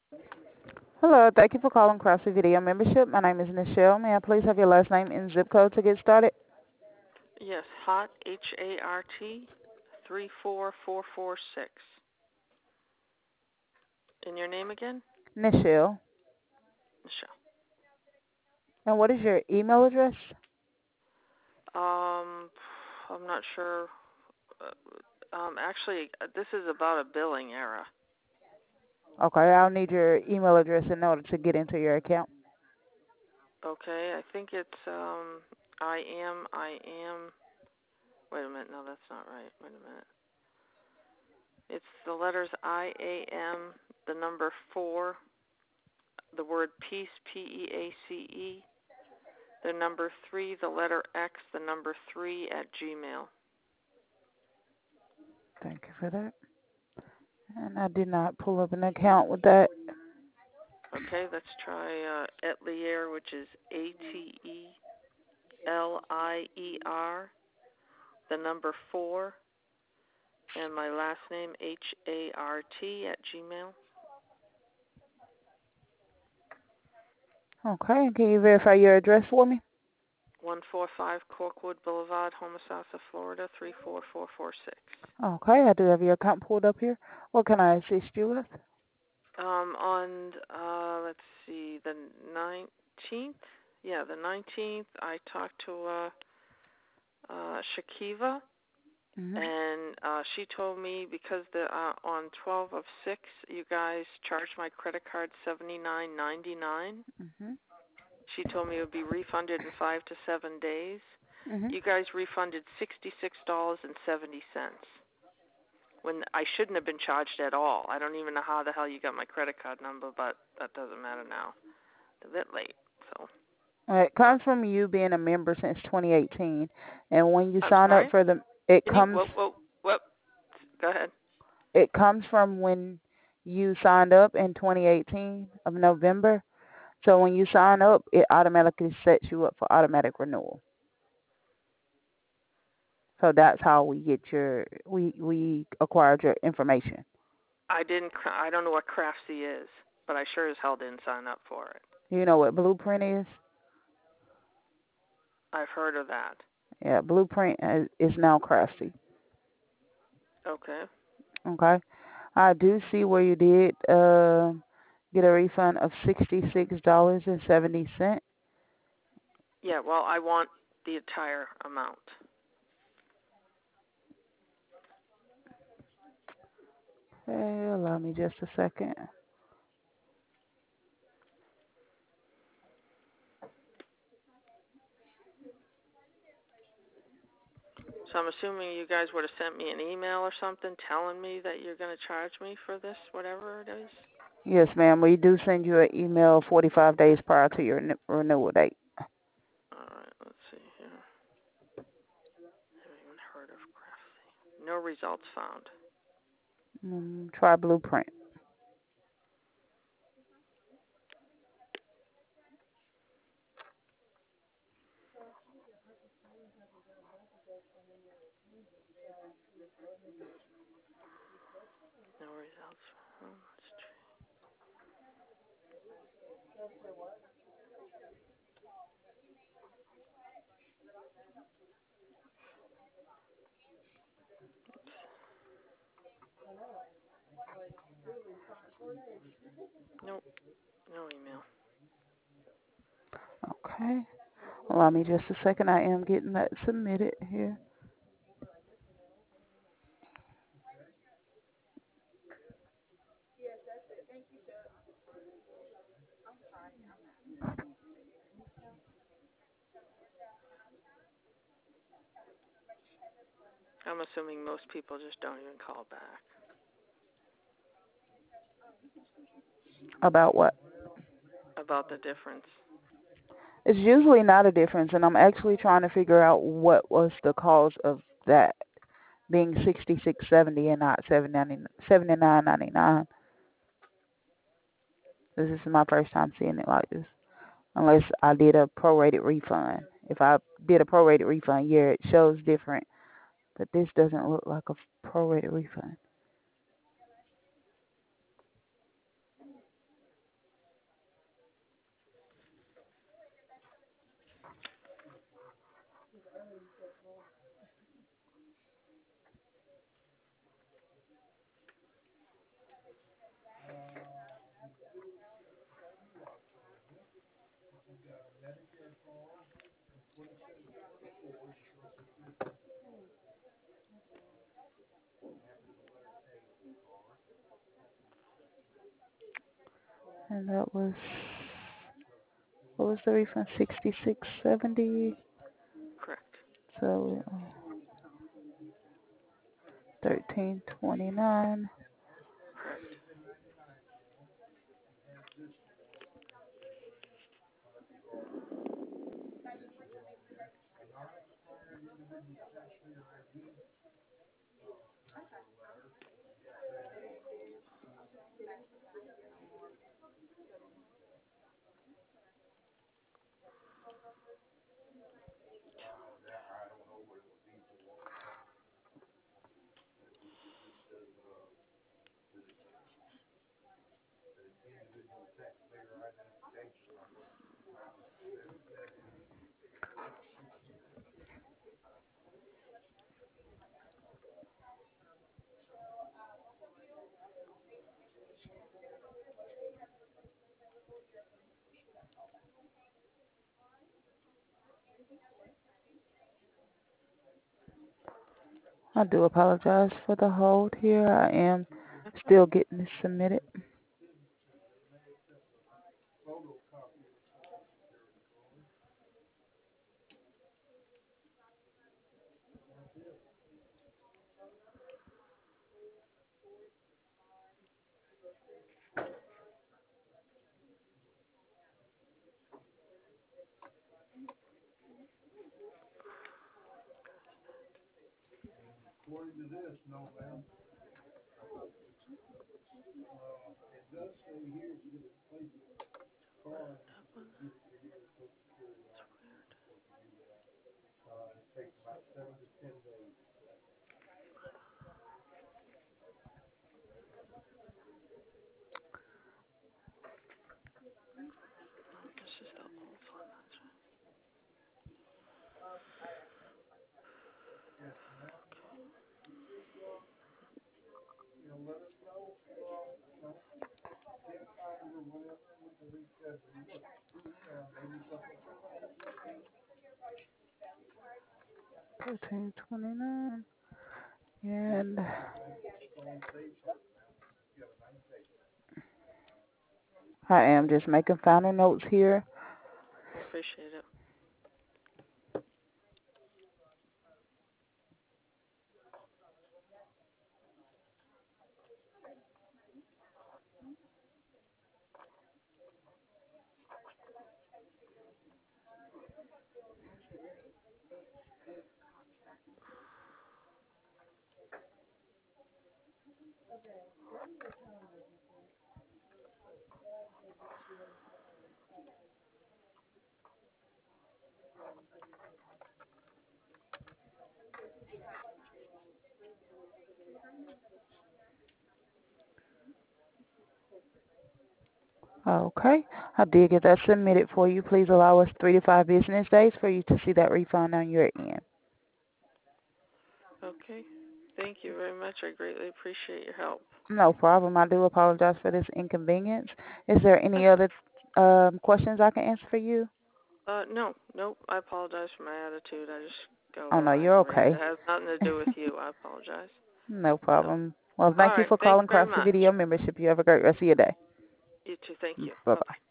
Hello, thank you for calling Craftsy Video Membership. My name is Nichelle. May I please have your last name and zip code to get started? Yes, Hart, Hart, 34446. And your name again? Nichelle. Michelle. And what is your email address? Um, I'm not sure. Actually, this is about a billing error. Okay, I'll need your email address in order to get into your account. Okay, I think it's I am. Wait a minute, no, that's not right. Wait a minute. It's the letters IAM, the number 4, the word peace, PEACE, the number 3, the letter X, the number 3 at Gmail. Thank you for that. And I did not pull up an account with that. Okay, let's try Etlier, which is ATELIER, the number 4, and my last name HART at Gmail. Okay, can you verify your address for me? 145 Corkwood Boulevard, Homosassa, Florida 34446. Okay, I do have your account pulled up here. What can I assist you with? On let's see, the 19th. Yeah, the 19th. I talked to Shakiva, Mhm. and she told me because on 12 of 6, you guys charged my credit card $79.99. Mhm. She told me it would be refunded in 5 to 7 days. Mhm. You guys refunded $66.70 when I shouldn't have been charged at all. I don't even know how the hell you got my credit card number, but that doesn't matter now. It's a bit late, so. It comes from you being a member since 2018, and when you I'm sign up sorry. for the, it Can you comes whoop? Go ahead. It comes from when you signed up in 2018 of November. So when you sign up, it automatically sets you up for automatic renewal. So that's how we acquired your information. I don't know what Craftsy is, but I sure as hell didn't sign up for it. You know what Blueprint is? I've heard of that. Yeah, Blueprint is now Craftsy. Okay. Okay, I do see where you did get a refund of $66.70. Yeah. Well, I want the entire amount. Okay, allow me just a second. So I'm assuming you guys would have sent me an email or something telling me that you're going to charge me for this, whatever it is. Yes, ma'am. We do send you an email 45 days prior to your renewal date. All right. Let's see here. I haven't even heard of Craftsy. No results found. Try Blueprint. No results found. Let's try. Nope. No email. Okay. Allow me just a second. I am getting that submitted here. I'm assuming most people just don't even call back. About what? About the difference. It's usually not a difference, and I'm actually trying to figure out what was the cause of that being 66.70 and not 79.99. This is my first time seeing it like this. Unless I did a prorated refund. If I did a prorated refund, yeah, it shows different. But this doesn't look like a prorated refund. And that was, what was the refund? 6670. Correct. So 1329. Correct. I do apologize for the hold here. I am still getting this submitted. That one. It's weird. Oh, this is the old one. That's right. $13.29. And I am just making final notes here. I appreciate it. Okay, I did get that submitted for you. Please allow us 3 to 5 business days for you to see that refund on your end. Okay. Thank you very much. I greatly appreciate your help. No problem. I do apologize for this inconvenience. Is there any That's, other questions I can answer for you? no. Nope. I apologize for my attitude. I just got a Oh, little no, you're aggravated. It okay. has nothing to do with you. I apologize. No So, problem. Well, all thank you right. for Thanks calling very Craftsy much. Video Membership. You have a great rest of your day. You too. Thank you. Bye-bye. Bye-bye.